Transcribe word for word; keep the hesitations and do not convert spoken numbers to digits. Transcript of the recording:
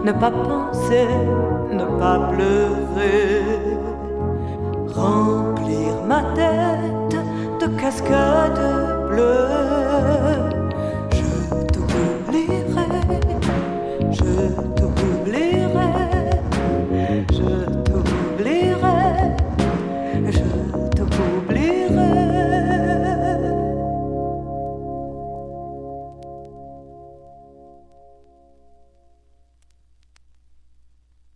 ne pas penser, ne pas pleurer, remplir ma tête de cascades bleues.